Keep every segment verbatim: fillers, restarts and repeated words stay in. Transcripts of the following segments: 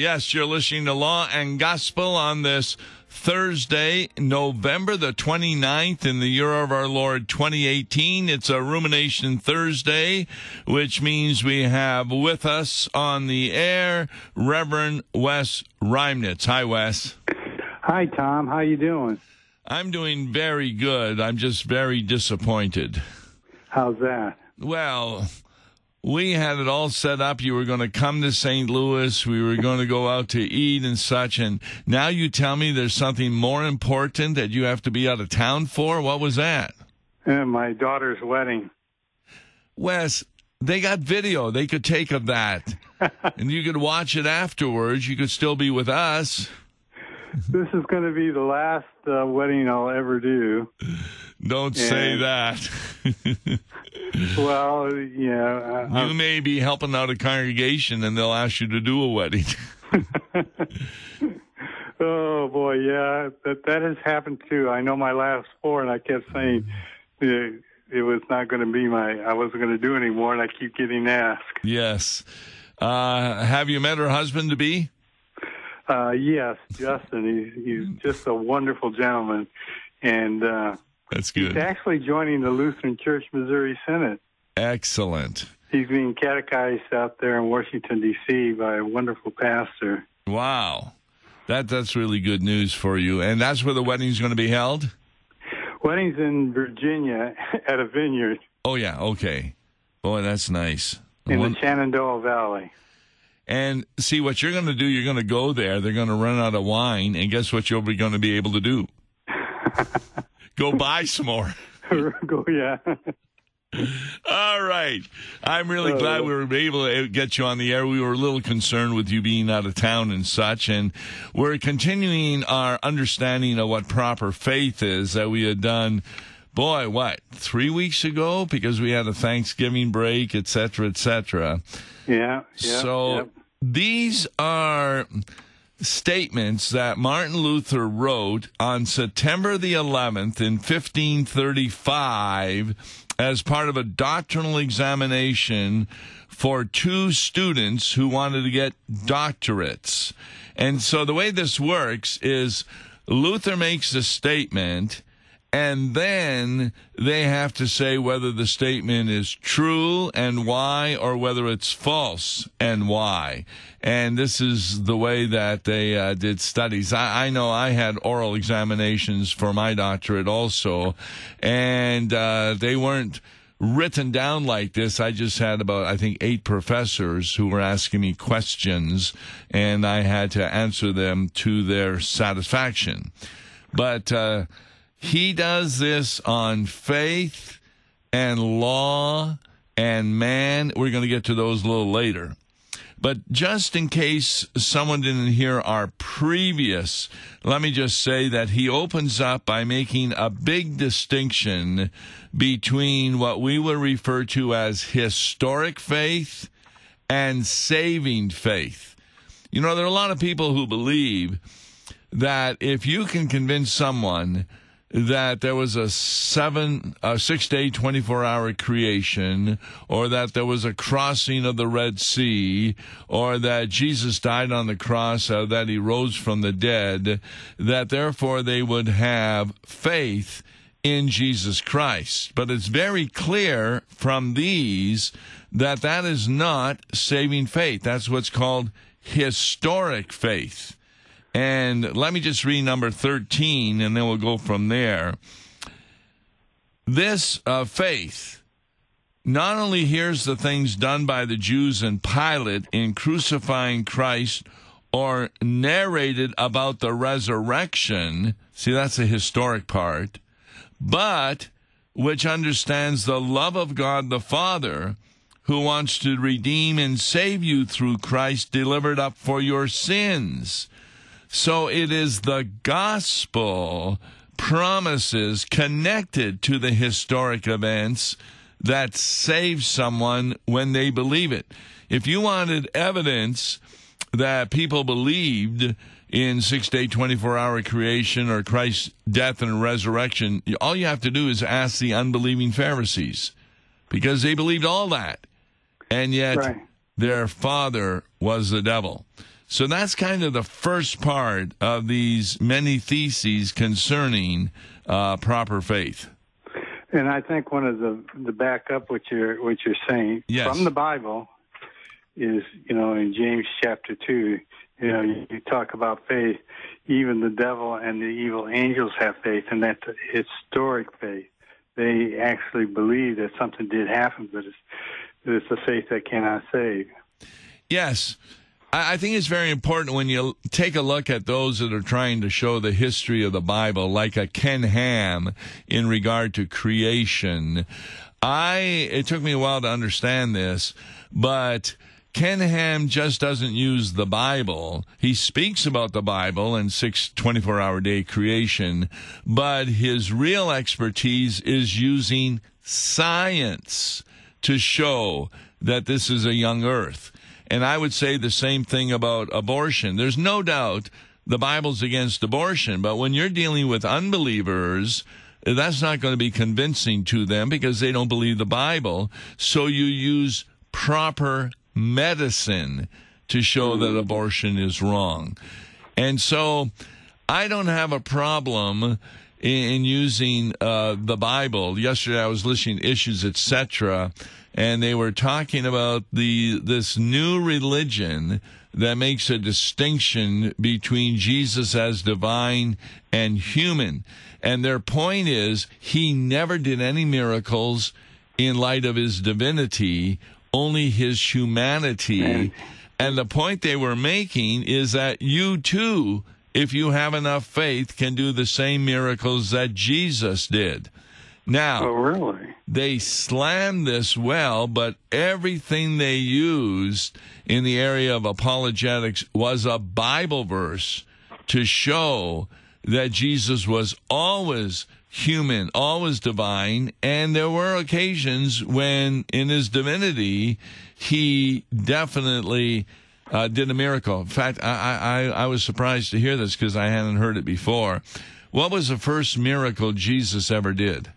Yes, you're listening to Law and Gospel on this Thursday, November the twenty-ninth in the year of our Lord twenty eighteen. It's a Rumination Thursday, which means we have with us on the air Reverend Wes Reimnitz. Hi, Wes. Hi, Tom. How you doing? I'm doing very good. I'm just very disappointed. How's that? Well, we had it all set up. You were going to come to Saint Louis. We were going to go out to eat and such. And now you tell me there's something more important that you have to be out of town for? What was that? Uh, my daughter's wedding. Wes, they got video they could take of that. And you could watch it afterwards. You could still be with us. This is going to be the last uh, wedding I'll ever do. Don't and, say that. Well, yeah. Uh, you may be helping out a congregation and they'll ask you to do a wedding. Oh, boy, yeah. That that has happened, too. I know my last four, and I kept saying it, it was not going to be my, I wasn't going to do anymore, and I keep getting asked. Yes. Uh, have you met her husband-to-be? Uh, yes, Justin. He's, he's just a wonderful gentleman. And uh, that's good. He's actually joining the Lutheran Church Missouri Synod. Excellent. He's being catechized out there in Washington, D C by a wonderful pastor. Wow. That That's really good news for you. And that's where the wedding's going to be held? Wedding's in Virginia at a vineyard. Oh, yeah. Okay. Boy, that's nice. In One- the Shenandoah Valley. And see, what you're going to do, you're going to go there. They're going to run out of wine. And guess what you're going to be able to do? Go buy some more. Go, yeah. All right. I'm really uh, glad we were able to get you on the air. We were a little concerned with you being out of town and such. And we're continuing our understanding of what proper faith is that we had done, boy, what, three weeks ago? Because we had a Thanksgiving break, et cetera, et cetera. Yeah. yeah so yeah. These are statements that Martin Luther wrote on September the eleventh in fifteen thirty-five as part of a doctrinal examination for two students who wanted to get doctorates. And so the way this works is Luther makes a statement, and then they have to say whether the statement is true and why, or whether it's false and why. And this is the way that they uh, did studies. I, I know I had oral examinations for my doctorate also, and uh, they weren't written down like this. I just had about, I think, eight professors who were asking me questions, and I had to answer them to their satisfaction. But uh, he does this on faith and law and man. We're going to get to those a little later. But just in case someone didn't hear our previous, let me just say that he opens up by making a big distinction between what we will refer to as historic faith and saving faith. You know, there are a lot of people who believe that if you can convince someone that there was a seven, a six-day, twenty-four-hour creation, or that there was a crossing of the Red Sea, or that Jesus died on the cross, or that he rose from the dead, that therefore they would have faith in Jesus Christ. But it's very clear from these that that is not saving faith. That's what's called historic faith. And let me just read number thirteen, and then we'll go from there. This uh, faith not only hears the things done by the Jews and Pilate in crucifying Christ or narrated about the resurrection, see, that's the historic part, but which understands the love of God the Father, who wants to redeem and save you through Christ delivered up for your sins. So it is the gospel promises connected to the historic events that save someone when they believe it. If you wanted evidence that people believed in six-day, twenty-four-hour creation or Christ's death and resurrection, all you have to do is ask the unbelieving Pharisees, because they believed all that, and yet right. their father was the devil. So that's kind of the first part of these many theses concerning uh, proper faith. And I think one of the the back up what you're what you're saying Yes. from the Bible is, you know, in James chapter two, you know, you, you talk about faith. Even the devil and the evil angels have faith, and that's a historic faith. They actually believe that something did happen, but it's it's a faith that cannot save. Yes. I think it's very important when you take a look at those that are trying to show the history of the Bible, like a Ken Ham in regard to creation. I it took me a while to understand this, but Ken Ham just doesn't use the Bible. He speaks about the Bible and six twenty-four hour day creation, but his real expertise is using science to show that this is a young earth. And I would say the same thing about abortion. There's no doubt the Bible's against abortion, but when you're dealing with unbelievers, that's not going to be convincing to them because they don't believe the Bible. So you use proper medicine to show that abortion is wrong. And so I don't have a problem in using uh, the Bible. Yesterday I was listening to Issues, et cetera, and they were talking about the this new religion that makes a distinction between Jesus as divine and human. And their point is he never did any miracles in light of his divinity, only his humanity. And the point they were making is that you too, if you have enough faith, can do the same miracles that Jesus did. Now, Oh, really? they slammed this well, but everything they used in the area of apologetics was a Bible verse to show that Jesus was always human, always divine, and there were occasions when in his divinity he definitely uh, did a miracle. In fact, I, I, I was surprised to hear this because I hadn't heard it before. What was the first miracle Jesus ever did?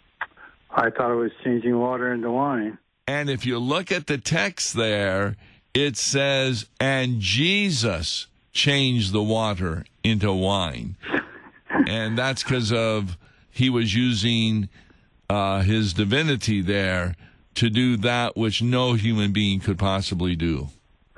I thought it was changing water into wine. And if you look at the text there, it says, and Jesus changed the water into wine. And that's because of he was using uh, his divinity there to do that which no human being could possibly do.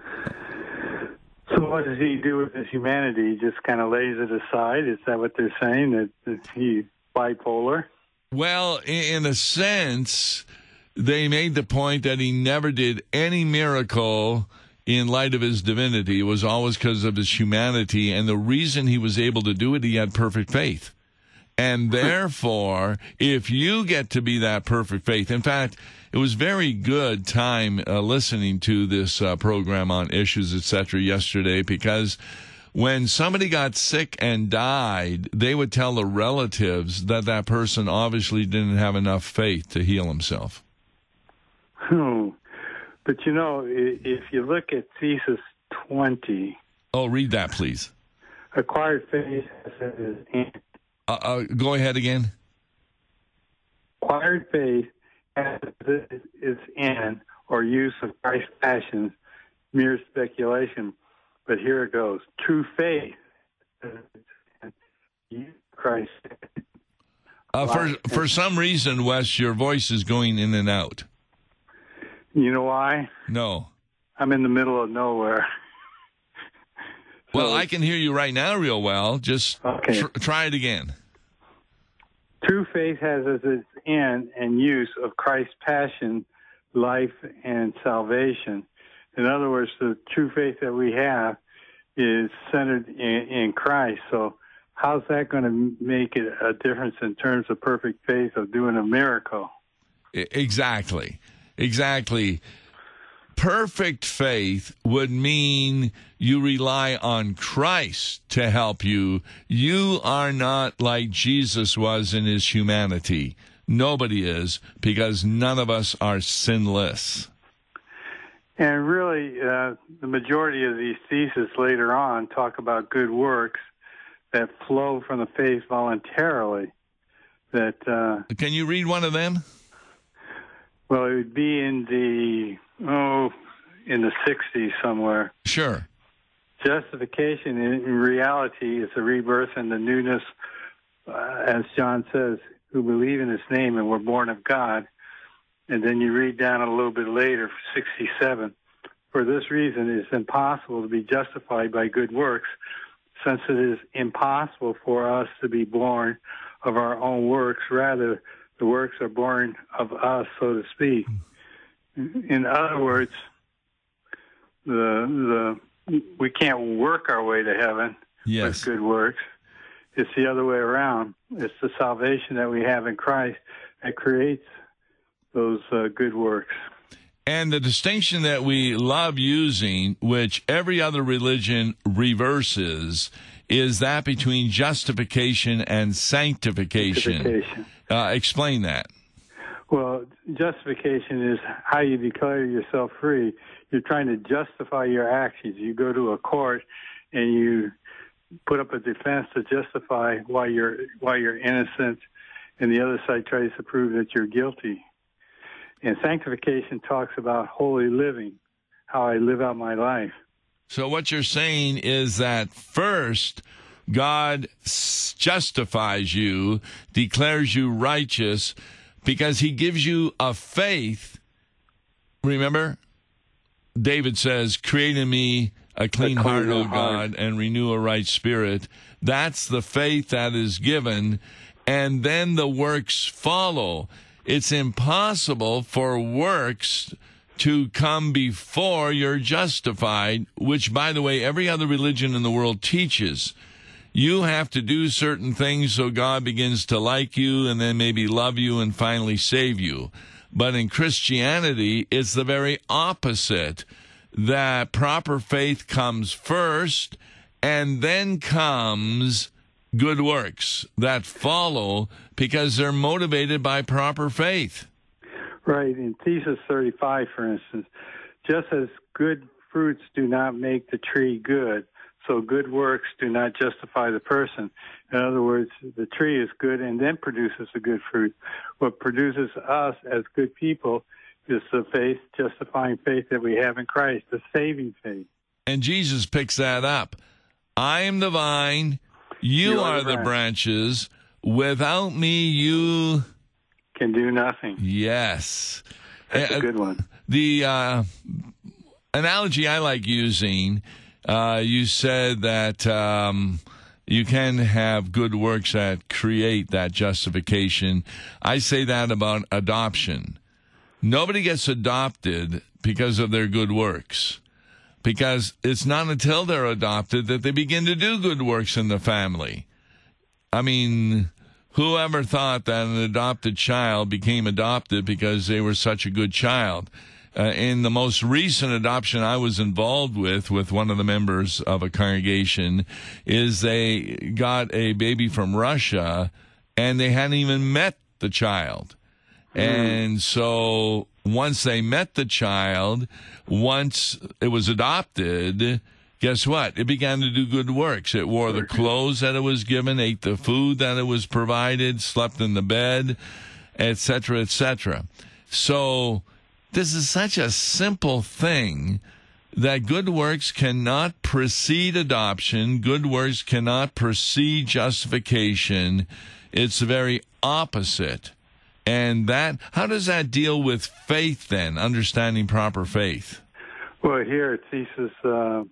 So what does he do with his humanity? He just kind of lays it aside? Is that what they're saying, that, that he's bipolar? Well, in a sense, they made the point that he never did any miracle in light of his divinity. It was always because of his humanity, and the reason he was able to do it, he had perfect faith. And therefore, if you get to be that perfect faith, in fact, it was very good time uh, listening to this uh, program on Issues, et cetera, yesterday, because when somebody got sick and died, they would tell the relatives that that person obviously didn't have enough faith to heal himself. Hmm. But, you know, if you look at Thesis twenty... Oh, read that, please. Acquired faith is in. Uh, uh, go ahead again. Acquired faith is in, or use of Christ's passions, mere speculation. But here it goes. True faith is Christ. Uh, for for some reason, Wes, your voice is going in and out. You know why? No. I'm in the middle of nowhere. Well, So- I can hear you right now real well. Just Okay. tr- try it again. True faith has as its end and use of Christ's passion, life, and salvation. In other words, the true faith that we have is centered in, in Christ. So how's that going to make it a difference in terms of perfect faith of doing a miracle? I- Exactly. Exactly. Perfect faith would mean you rely on Christ to help you. You are not like Jesus was in his humanity. Nobody is, because none of us are sinless. And really, uh, the majority of these theses later on talk about good works that flow from the faith voluntarily. That uh, Can you read one of them? well, it would be in the oh, in the sixties somewhere. Sure. Justification in, in reality is a rebirth and the newness, uh, as John says, who believe in his name and were born of God. And then you read down a little bit later, sixty-seven. For this reason, it is impossible to be justified by good works, since it is impossible for us to be born of our own works. Rather, the works are born of us, so to speak. In other words, the the we can't work our way to heaven yes. with good works. It's the other way around. It's the salvation that we have in Christ that creates those uh, good works. And the distinction that we love using, which every other religion reverses, is that between justification and sanctification. Sanctification. Uh, explain that. Well, justification is how you declare yourself free. You're trying to justify your actions. You go to a court and you put up a defense to justify why you're why you're innocent, and the other side tries to prove that you're guilty. And sanctification talks about holy living, how I live out my life. So what you're saying is that first, God justifies you, declares you righteous, because he gives you a faith. Remember, David says, create in me a clean, a clean heart, O God, and renew a right spirit. That's the faith that is given, and then the works follow. It's impossible for works to come before you're justified, which, by the way, every other religion in the world teaches. You have to do certain things so God begins to like you and then maybe love you and finally save you. But in Christianity, it's the very opposite, that proper faith comes first and then comes good works that follow because they're motivated by proper faith. Right. In Thesis thirty-five, for instance, just as good fruits do not make the tree good, so good works do not justify the person. In other words, the tree is good and then produces a good fruit. What produces us as good people is the faith, justifying faith that we have in Christ, the saving faith. And Jesus picks that up. I am the vine, you, you are, are the, the branches. Without me, you can do nothing. Yes. That's a good one. The uh, analogy I like using, uh, you said that um, you can have good works that create that justification. I say that about adoption. Nobody gets adopted because of their good works, because it's not until they're adopted that they begin to do good works in the family. I mean, whoever thought that an adopted child became adopted because they were such a good child? Uh, in the most recent adoption I was involved with, with one of the members of a congregation, is they got a baby from Russia, and they hadn't even met the child. Mm. And so once they met the child, once it was adopted, guess what? It began to do good works. It wore the clothes that it was given, ate the food that it was provided, slept in the bed, et cetera, et cetera. So this is such a simple thing that good works cannot precede adoption. Good works cannot precede justification. It's the very opposite. And that, how does that deal with faith then, understanding proper faith? Well, here it Thesis uh,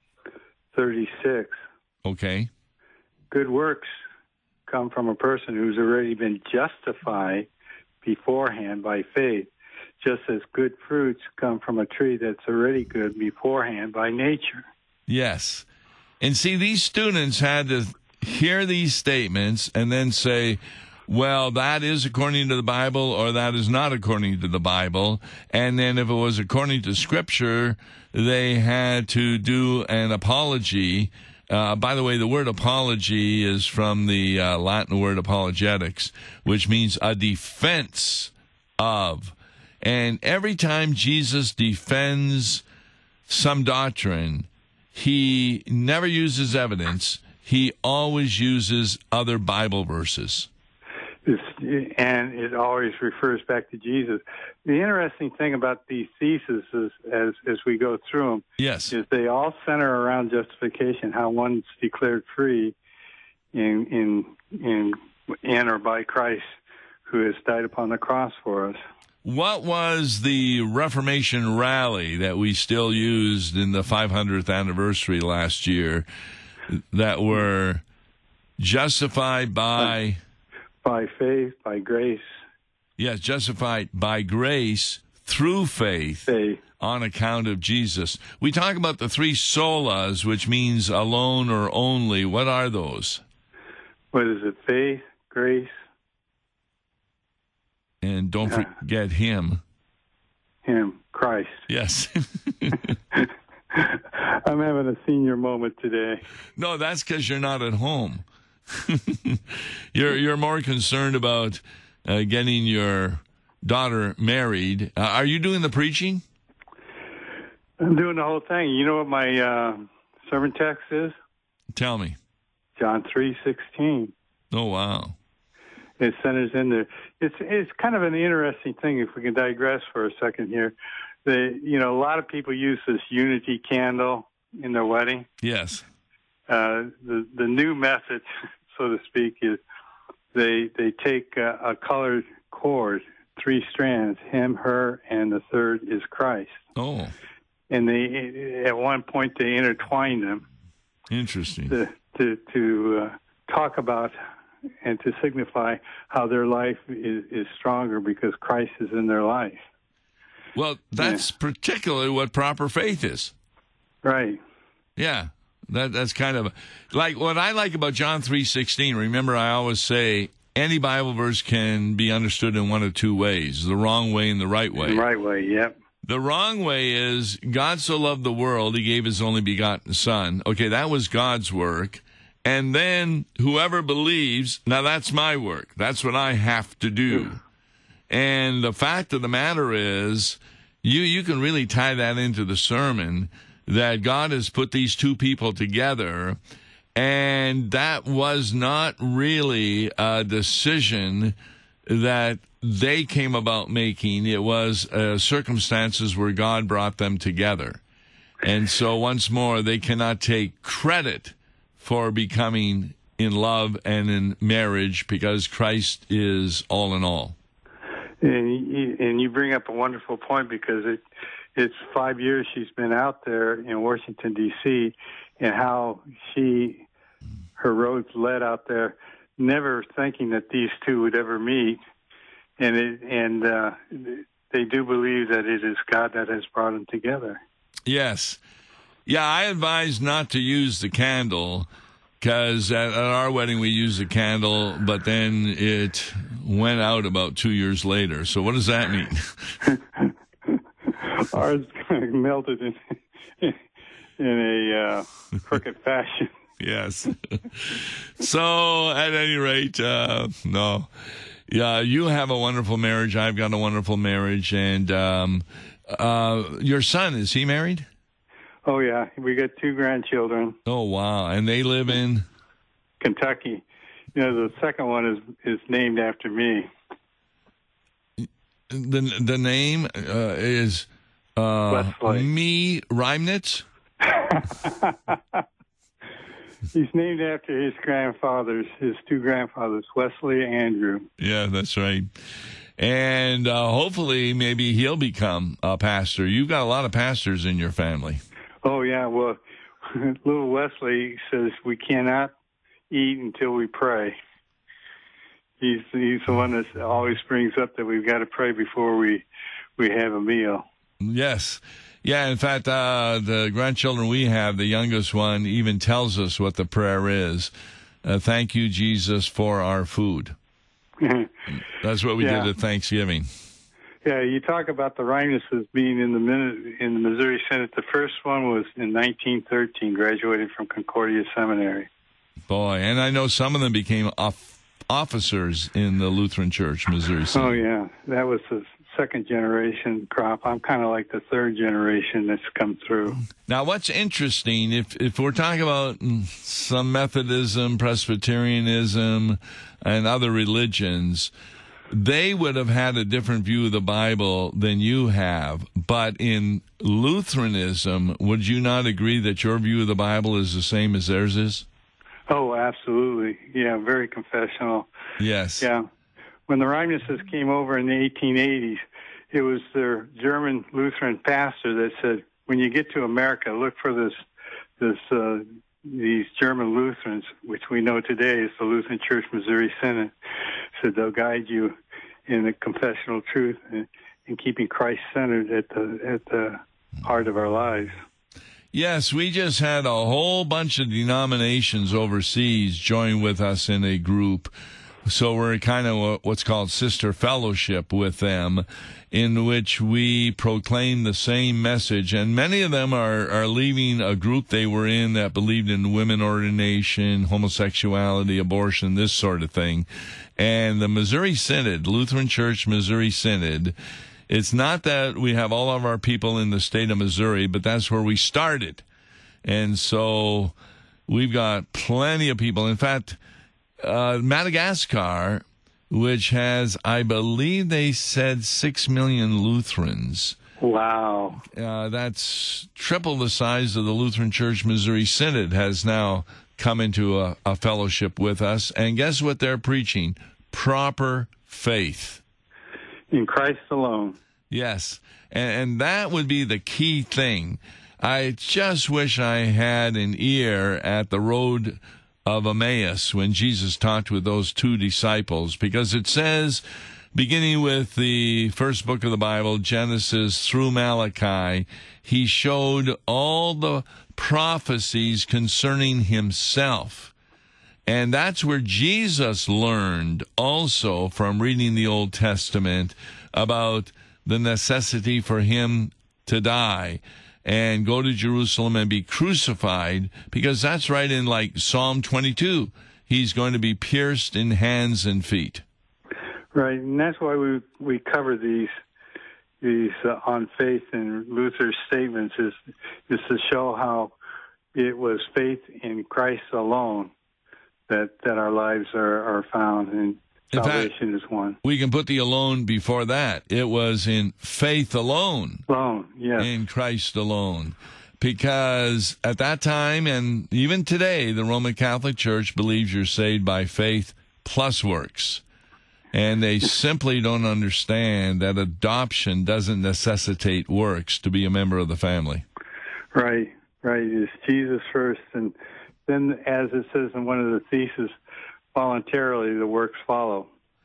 thirty-six. Okay. Good works come from a person who's already been justified beforehand by faith, just as good fruits come from a tree that's already good beforehand by nature. Yes. And see, these students had to hear these statements and then say, well, that is according to the Bible, or that is not according to the Bible. And then if it was according to Scripture, they had to do an apology. Uh, by the way, the word apology is from the uh, Latin word apologetics, which means a defense of. And every time Jesus defends some doctrine, he never uses evidence. He always uses other Bible verses. It's, and it always refers back to Jesus. The interesting thing about these theses is, as as we go through them, yes, is they all center around justification, how one's declared free in in in in or by Christ, who has died upon the cross for us. What was the Reformation rally that we still used in the five hundredth anniversary last year that were justified by... By faith, by grace. Yes, justified by grace through faith, faith on account of Jesus. We talk about the three solas, which means alone or only. What are those? What is it? Faith, grace. And don't uh, forget him. Him, Christ. Yes. I'm having a senior moment today. No, that's because you're not at home. you're you're more concerned about uh, getting your daughter married. Uh, are you doing the preaching? I'm doing the whole thing. You know what my uh, sermon text is? Tell me. John three sixteen. Oh, wow. It centers in there. It's it's kind of an interesting thing, if we can digress for a second here. The you know a lot of people use this unity candle in their wedding. Yes. Uh, the the new method, so to speak, is they they take a, a colored cord, three strands, him, her, and the third is Christ. Oh. And they at one point they intertwine them. Interesting. To to, to uh, talk about and to signify how their life is, is stronger because Christ is in their life. Well, that's yeah. particularly what proper faith is. Right. Yeah. That that's kind of like what I like about John three sixteen. Remember, I always say any Bible verse can be understood in one of two ways: the wrong way and the right way. The right way, yep. The wrong way is God so loved the world, he gave his only begotten Son. Okay, that was God's work. And then whoever believes, now that's my work. That's what I have to do. And the fact of the matter is, you you can really tie that into the sermon, that God has put these two people together, and that was not really a decision that they came about making. It was uh, circumstances where God brought them together. And so once more, they cannot take credit for becoming in love and in marriage because Christ is all in all. And you, and you bring up a wonderful point because it it's five years she's been out there in Washington, D C, and how she, her roads led out there, never thinking that these two would ever meet. And it, and uh, they do believe that it is God that has brought them together. Yes. Yeah, I advise not to use the candle because at, at our wedding we used a candle, but then it went out about two years later. So what does that mean? Ours melted in, in a uh, crooked fashion. Yes. So at any rate, uh, no. Yeah, you have a wonderful marriage. I've got a wonderful marriage. And um, uh, your son, is he married? Oh, yeah. We got two grandchildren. Oh, wow. And they live in? Kentucky. You know, the second one is, is named after me. The the name uh, is uh, Me Reimnitz? He's named after his grandfathers, his two grandfathers, Wesley and Andrew. Yeah, that's right. And uh, hopefully maybe he'll become a pastor. You've got a lot of pastors in your family. Oh, yeah. Well, little Wesley says we cannot eat until we pray. He's he's the one that always brings up that we've got to pray before we, we have a meal. Yes. Yeah, in fact, uh, the grandchildren we have, the youngest one, even tells us what the prayer is. Uh, Thank you, Jesus, for our food. That's what we yeah. did at Thanksgiving. Yeah, you talk about the Reimnitzes being in the in the Missouri Synod. The first one was in nineteen thirteen, graduated from Concordia Seminary. Boy, and I know some of them became off- officers in the Lutheran Church, Missouri Synod. Oh, yeah. That was the second generation crop. I'm kind of like the third generation that's come through. Now, what's interesting, if if we're talking about some Methodism, Presbyterianism, and other religions, they would have had a different view of the Bible than you have. But in Lutheranism, would you not agree that your view of the Bible is the same as theirs is? Oh, absolutely. Yeah, very confessional. Yes. Yeah. When the Reimnises came over in the eighteen eighties, it was their German Lutheran pastor that said, when you get to America, look for this, this, uh, these German Lutherans, which we know today is the Lutheran Church Missouri Synod. So they'll guide you in the confessional truth and, and keeping Christ centered at the, at the heart of our lives. Yes, we just had a whole bunch of denominations overseas join with us in a group. So we're kind of what's called sister fellowship with them, in which we proclaim the same message. And many of them are, are leaving a group they were in that believed in women ordination, homosexuality, abortion, this sort of thing. And the Missouri Synod, Lutheran Church Missouri Synod, it's not that we have all of our people in the state of Missouri, but that's where we started. And so we've got plenty of people. In fact, Uh, Madagascar, which has, I believe they said, six million Lutherans. Wow. Uh, that's triple the size of the Lutheran Church Missouri Synod, has now come into a, a fellowship with us. And guess what they're preaching? Proper faith. In Christ alone. Yes. And, and that would be the key thing. I just wish I had an ear at the road of Emmaus when Jesus talked with those two disciples, because it says, beginning with the first book of the Bible, Genesis through Malachi, he showed all the prophecies concerning himself. And that's where Jesus learned also from reading the Old Testament about the necessity for him to die and go to Jerusalem and be crucified, because that's right in like Psalm twenty-two. He's going to be pierced in hands and feet. Right, and that's why we we cover these these uh, on faith and Luther's statements is is to show how it was faith in Christ alone that that our lives are, are found, and salvation is one. We can put the alone before that. It was in faith alone. Alone, yes. In Christ alone. Because at that time, and even today, the Roman Catholic Church believes you're saved by faith plus works. And they simply don't understand that adoption doesn't necessitate works to be a member of the family. Right, right. It's Jesus first, and then, as it says in one of the theses, voluntarily the works follow.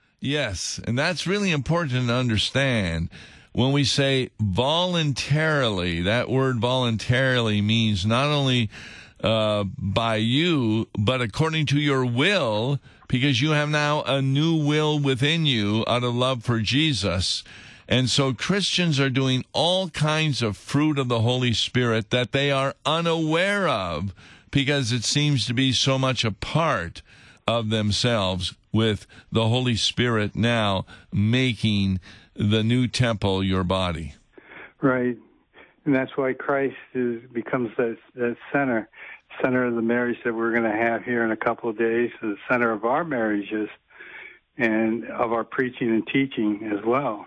Yes, and that's really important to understand. When we say voluntarily, that word voluntarily means not only uh, by you, but according to your will, because you have now a new will within you out of love for Jesus. And so Christians are doing all kinds of fruit of the Holy Spirit that they are unaware of, because it seems to be so much a part of themselves, with the Holy Spirit now making the new temple your body. Right. And that's why Christ is, becomes that, that center, center of the marriage that we're going to have here in a couple of days, the center of our marriages and of our preaching and teaching as well.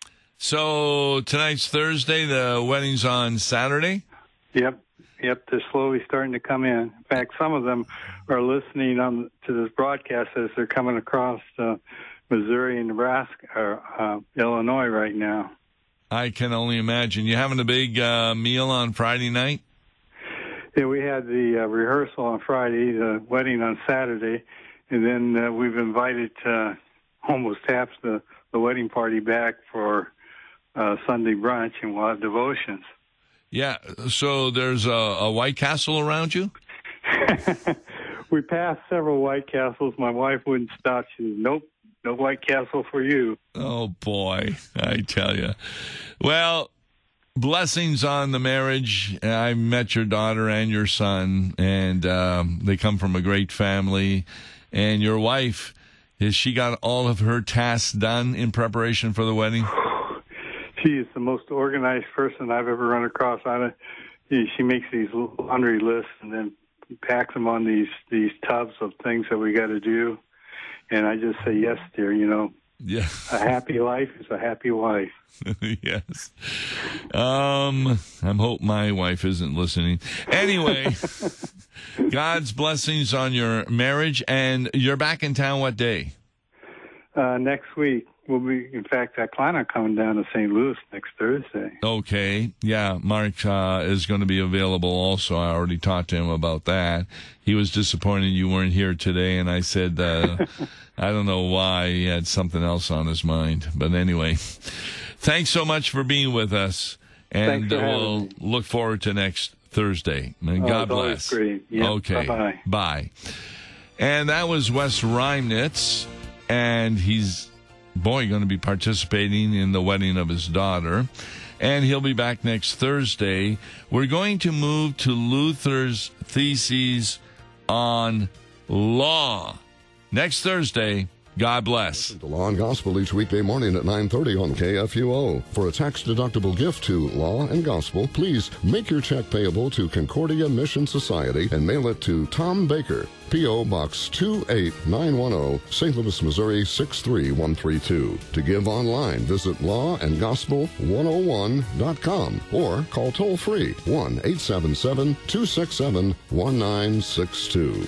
So tonight's Thursday, the wedding's on Saturday? Yep. Yep, they're slowly starting to come in. In fact, some of them are listening on to this broadcast as they're coming across uh, Missouri and Nebraska, or uh, Illinois right now. I can only imagine. You having a big uh, meal on Friday night? Yeah, we had the uh, rehearsal on Friday, the wedding on Saturday, and then uh, we've invited uh, almost half the, the wedding party back for uh, Sunday brunch, and we'll have devotions. Yeah, so there's a, a White Castle around you? We passed several White Castles. My wife wouldn't stop. She said, nope, no White Castle for you. Oh, boy, I tell you. Well, blessings on the marriage. I met your daughter and your son, and um, they come from a great family. And your wife, has she got all of her tasks done in preparation for the wedding? She is the most organized person I've ever run across. I don't, you know, she makes these laundry lists and then packs them on these these tubs of things that we got to do. And I just say, yes, dear, you know. Yeah. A happy life is a happy wife. Yes. Um, I hope my wife isn't listening. Anyway, God's blessings on your marriage, and you're back in town what day? Uh, next week. We'll be, in fact, I plan on coming down to Saint Louis next Thursday. Okay. Yeah, Mark uh, is going to be available also. I already talked to him about that. He was disappointed you weren't here today, and I said, uh, I don't know why. He had something else on his mind. But anyway, thanks so much for being with us, and Thanks for we'll having me. look forward to next Thursday. And Oh, God it's always bless. great. Yep. Okay. Bye-bye. Bye. And that was Wes Reimnitz, and he's boy, going to be participating in the wedding of his daughter. And he'll be back next Thursday. We're going to move to Luther's theses on law. Next Thursday, God bless. The Law and Gospel each weekday morning at nine thirty on K F U O. For a tax-deductible gift to Law and Gospel, please make your check payable to Concordia Mission Society and mail it to Tom Baker, P O. Box two eight nine one zero, Saint Louis, Missouri six three one three two. To give online, visit law and gospel one oh one dot com or call toll-free one eight seven seven, two six seven, one nine six two.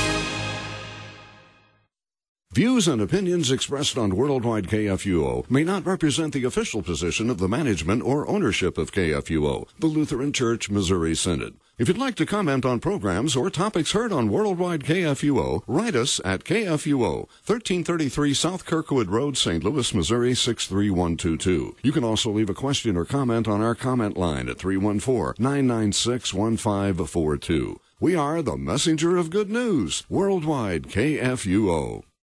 Views and opinions expressed on Worldwide K F U O may not represent the official position of the management or ownership of K F U O, the Lutheran Church Missouri Synod. If you'd like to comment on programs or topics heard on Worldwide K F U O, write us at K F U O, thirteen thirty-three South Kirkwood Road, Saint Louis, Missouri six three one two two. You can also leave a question or comment on our comment line at three one four, nine nine six, one five four two. We are the messenger of good news, Worldwide K F U O.